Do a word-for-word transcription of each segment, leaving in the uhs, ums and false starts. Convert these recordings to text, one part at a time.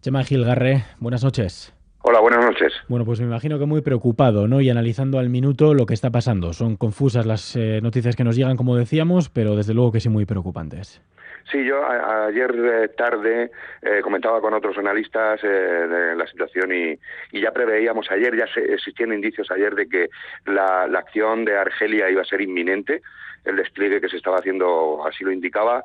Chema Gilgarre, buenas noches. Hola, buenas noches. Bueno, pues me imagino que muy preocupado, ¿no? Y analizando al minuto lo que está pasando. Son confusas las eh, noticias que nos llegan, como decíamos, pero desde luego que sí muy preocupantes. Sí, yo a, ayer eh, tarde eh, comentaba con otros analistas eh, de la situación y, y ya preveíamos ayer, ya se, existían indicios ayer de que la, la acción de Argelia iba a ser inminente. El despliegue que se estaba haciendo así lo indicaba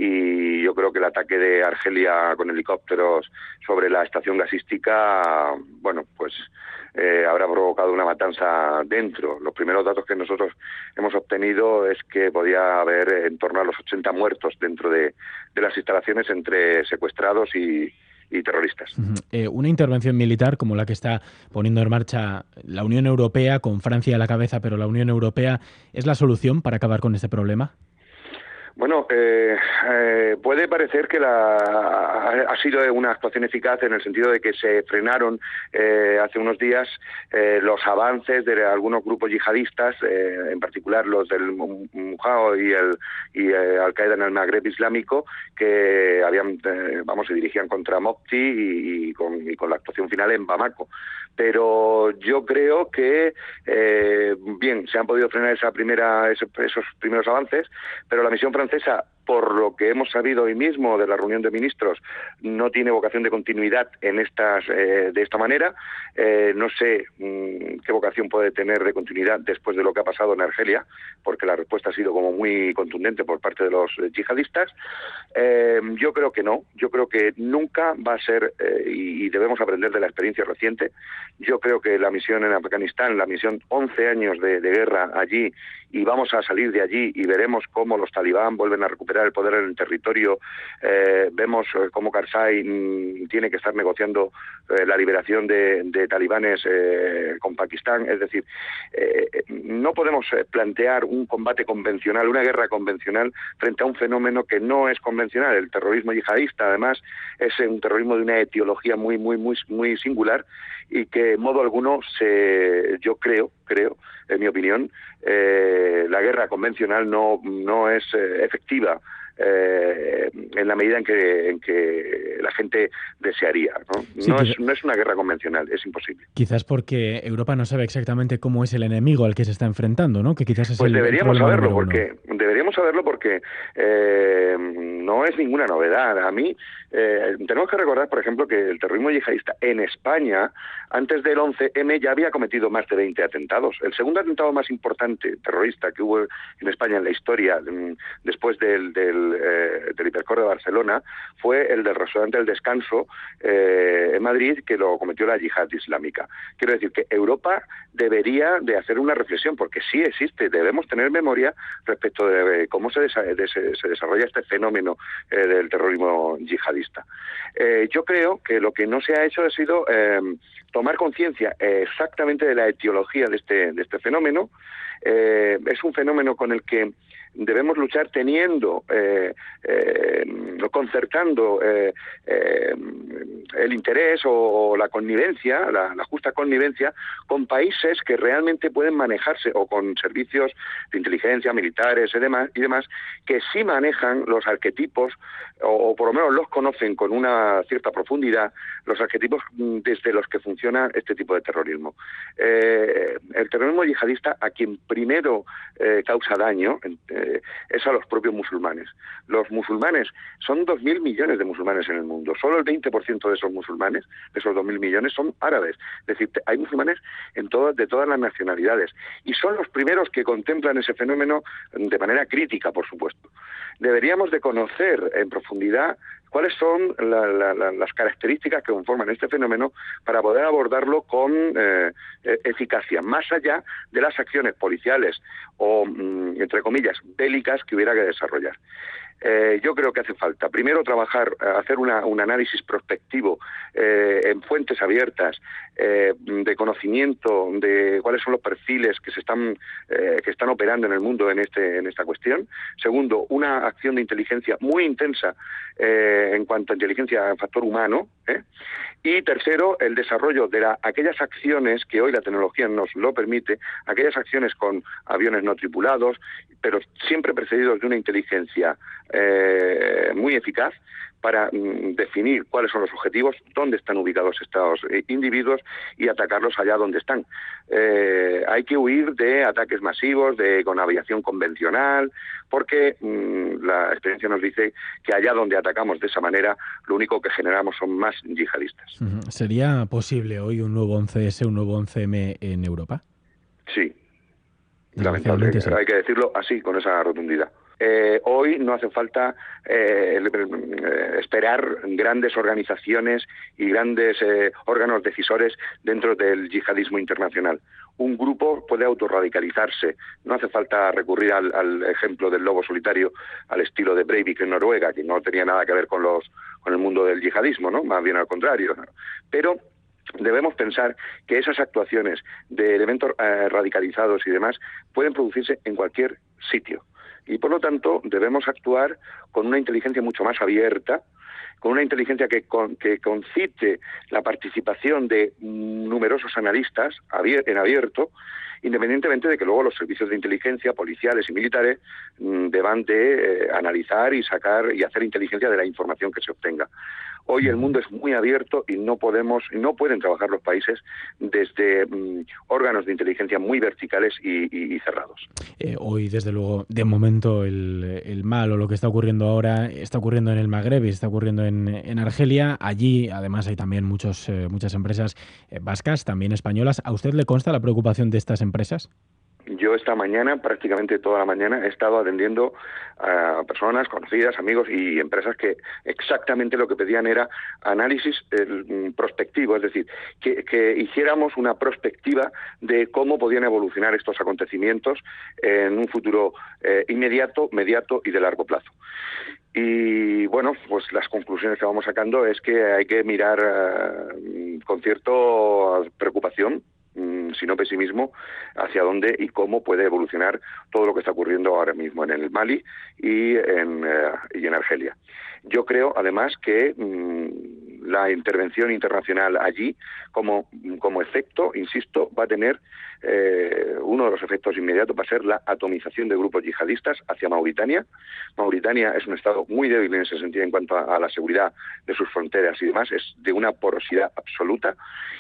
y yo creo que el ataque de Argelia con helicópteros sobre la estación gasística, bueno, pues eh, habrá provocado una matanza dentro. Los primeros datos que nosotros hemos obtenido es que podía haber en torno a los ochenta muertos dentro de, de las instalaciones entre secuestrados y, y terroristas. Ujú. Eh, una intervención militar como la que está poniendo en marcha la Unión Europea, con Francia a la cabeza, pero la Unión Europea, ¿es la solución para acabar con este problema? Bueno, eh, eh, puede parecer que la, ha, ha sido una actuación eficaz en el sentido de que se frenaron eh, hace unos días eh, los avances de algunos grupos yihadistas, eh, en particular los del Mujao y el y eh, Al-Qaeda en el Magreb Islámico, que habían, eh, vamos, se dirigían contra Mopti y, y, con, y con la actuación final en Bamako. Pero yo creo que, eh, bien, se han podido frenar esa primera, esos, esos primeros avances, pero la misión francesa, por lo que hemos sabido hoy mismo de la reunión de ministros, no tiene vocación de continuidad en estas eh, de esta manera. Eh, no sé mmm, qué vocación puede tener de continuidad después de lo que ha pasado en Argelia, porque la respuesta ha sido como muy contundente por parte de los eh, yihadistas. Eh, yo creo que no. Yo creo que nunca va a ser, eh, y, y debemos aprender de la experiencia reciente. Yo creo que la misión en Afganistán, la misión once años de, de guerra allí, y vamos a salir de allí y veremos cómo los talibán vuelven a recuperar el poder en el territorio. Eh, vemos eh, cómo Karzai mmm, tiene que estar negociando eh, la liberación de, de talibanes eh, con Pakistán. Es decir, eh, no podemos plantear un combate convencional, una guerra convencional frente a un fenómeno que no es convencional. El terrorismo yihadista, además, es un terrorismo de una etiología muy, muy, muy, muy singular y que, en modo alguno, se, yo creo, creo, en mi opinión, eh, la guerra convencional no, no es eh, efectiva eh, en la medida en que, en que la gente desearía, ¿no? Sí, No quizá, es, no es una guerra convencional, es imposible. quizás porque Europa no sabe exactamente cómo es el enemigo al que se está enfrentando, ¿no? Que quizás es Pues el, el deberíamos problema saberlo, número uno. porque deberíamos saberlo porque eh, no es ninguna novedad. A mí eh, tenemos que recordar, por ejemplo, que el terrorismo yihadista en España, antes del once eme, ya había cometido más de veinte atentados. El segundo atentado más importante terrorista que hubo en España en la historia, después del, del, eh, del Hipercor de Barcelona, fue el del restaurante El Descanso eh, en Madrid, que lo cometió la yihad islámica. Quiero decir que Europa debería de hacer una reflexión, porque sí existe, debemos tener memoria respecto de cómo se, desa de se, se desarrolla este fenómeno eh, del terrorismo yihadista. Eh, yo creo que lo que no se ha hecho ha sido eh, tomar conciencia exactamente de la etiología de este, de este fenómeno. Eh, es un fenómeno con el que debemos luchar teniendo, eh, eh, concertando eh, eh, el interés o la connivencia, la, la justa connivencia con países que realmente pueden manejarse, o con servicios de inteligencia, militares y demás, y demás que sí manejan los arquetipos, o, o por lo menos los conocen con una cierta profundidad, los arquetipos desde los que funciona este tipo de terrorismo. Eh, el terrorismo yihadista, a quien primero eh, causa daño, eh, es a los propios musulmanes. Los musulmanes, son dos mil millones de musulmanes en el mundo. Solo el veinte por ciento de esos musulmanes, de esos dos mil millones, son árabes. Es decir, hay musulmanes en todas, de todas las nacionalidades. Y son los primeros que contemplan ese fenómeno de manera crítica, por supuesto. Deberíamos de conocer en profundidad cuáles son la, la, la, las características que conforman este fenómeno para poder abordarlo con eh, eficacia, más allá de las acciones policiales o, mm, entre comillas, bélicas que hubiera que desarrollar. Eh, yo creo que hace falta, primero, trabajar, hacer una, un análisis prospectivo eh, en fuentes abiertas eh, de conocimiento de cuáles son los perfiles que se están eh, que están operando en el mundo en este en esta cuestión. Segundo, una acción de inteligencia muy intensa eh, en cuanto a inteligencia en factor humano. ¿eh? Y tercero, el desarrollo de la, aquellas acciones que hoy la tecnología nos lo permite, aquellas acciones con aviones no tripulados, pero siempre precedidos de una inteligencia eh, muy eficaz, para mm, definir cuáles son los objetivos, dónde están ubicados estos eh, individuos y atacarlos allá donde están. Eh, hay que huir de ataques masivos, de con aviación convencional, porque mmm, la experiencia nos dice que allá donde atacamos de esa manera, lo único que generamos son más yihadistas. ¿Sería posible hoy un nuevo once ese, un nuevo once eme en Europa? Sí, lamentable, sí. Hay que decirlo así, con esa rotundidad. Eh, hoy no hace falta eh, esperar grandes organizaciones y grandes eh, órganos decisores dentro del yihadismo internacional. Un grupo puede autorradicalizarse, no hace falta recurrir al, al ejemplo del lobo solitario al estilo de Breivik en Noruega, que no tenía nada que ver con los con el mundo del yihadismo, ¿no? Más bien al contrario. Pero debemos pensar que esas actuaciones de elementos eh, radicalizados y demás pueden producirse en cualquier sitio. Y por lo tanto debemos actuar con una inteligencia mucho más abierta, con una inteligencia que, con, que concite la participación de numerosos analistas en abierto, independientemente de que luego los servicios de inteligencia, policiales y militares, mmm, deban de eh, analizar y sacar y hacer inteligencia de la información que se obtenga. Hoy el mundo es muy abierto y no podemos, no pueden trabajar los países desde mmm, órganos de inteligencia muy verticales y, y, y cerrados. Eh, hoy, desde luego, de momento el, el mal o lo que está ocurriendo ahora está ocurriendo en el Magreb y está ocurriendo en, en Argelia. Allí, además, hay también muchos, eh, muchas empresas eh, vascas, también españolas. ¿A usted le consta la preocupación de estas empresas? Yo esta mañana, prácticamente toda la mañana, he estado atendiendo a personas, conocidas, amigos y empresas que exactamente lo que pedían era análisis eh, prospectivo, es decir, que, que hiciéramos una prospectiva de cómo podían evolucionar estos acontecimientos en un futuro eh, inmediato, mediato y de largo plazo. Y bueno, pues las conclusiones que vamos sacando es que hay que mirar uh, con cierta preocupación, si no pesimismo, hacia dónde y cómo puede evolucionar todo lo que está ocurriendo ahora mismo en el Mali y en, eh, y en Argelia. Yo creo, además, que mmm, la intervención internacional allí, como, como efecto, insisto, va a tener eh, uno de los efectos inmediatos, va a ser la atomización de grupos yihadistas hacia Mauritania. Mauritania es un estado muy débil en ese sentido en cuanto a, a la seguridad de sus fronteras y demás, es de una porosidad absoluta.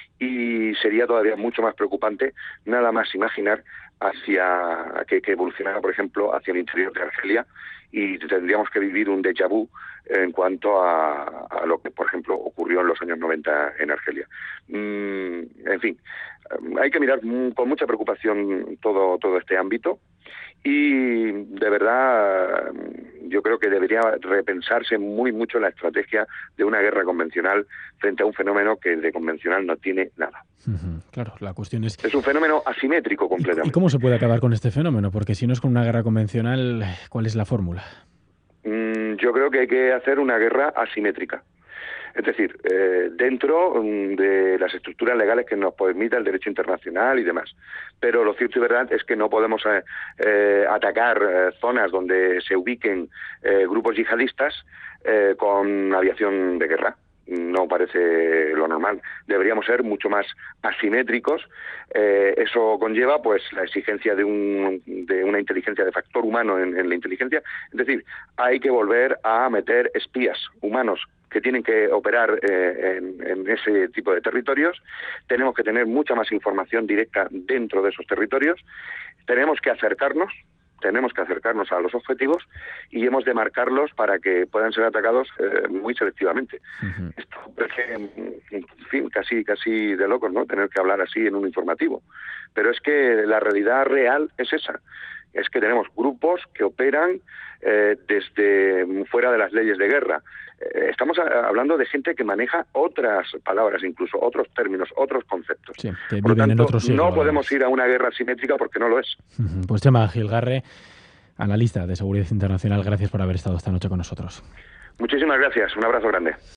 Y sería todavía mucho más preocupante nada más imaginar hacia que, que evolucionara, por ejemplo, hacia el interior de Argelia, y tendríamos que vivir un déjà vu en cuanto a, a lo que, por ejemplo, ocurrió en los años noventa en Argelia. Mm, en fin, hay que mirar con mucha preocupación todo, todo este ámbito y, de verdad, yo creo que debería repensarse muy mucho la estrategia de una guerra convencional frente a un fenómeno que de convencional no tiene nada. Uh-huh. Claro, la cuestión es... Es un fenómeno asimétrico completamente. ¿Y cómo se puede acabar con este fenómeno? Porque si no es con una guerra convencional, ¿cuál es la fórmula? Mm, yo creo que hay que hacer una guerra asimétrica. Es decir, eh, dentro de las estructuras legales que nos permita el derecho internacional y demás. Pero lo cierto y verdad es que no podemos eh, eh, atacar eh, zonas donde se ubiquen eh, grupos yihadistas eh, con aviación de guerra. No parece lo normal. Deberíamos ser mucho más asimétricos. Eh, eso conlleva, pues, la exigencia de, un, de una inteligencia de factor humano en, en la inteligencia. Es decir, hay que volver a meter espías humanos que tienen que operar eh, en, en ese tipo de territorios. Tenemos que tener mucha más información directa dentro de esos territorios. Tenemos que acercarnos. Tenemos que acercarnos a los objetivos y hemos de marcarlos para que puedan ser atacados eh, muy selectivamente. Uh-huh. Esto parece, en fin, casi, casi de locos, ¿no? Tener que hablar así en un informativo. Pero es que la realidad real es esa. Es que tenemos grupos que operan eh, desde fuera de las leyes de guerra. Eh, estamos a, hablando de gente que maneja otras palabras, incluso otros términos, otros conceptos. Sí, que Por lo viven tanto, en otro siglo, no podemos ir a una guerra asimétrica porque no lo es. Uh-huh. Pues Chema Gilgarre, analista de seguridad internacional, gracias por haber estado esta noche con nosotros. Muchísimas gracias. Un abrazo grande.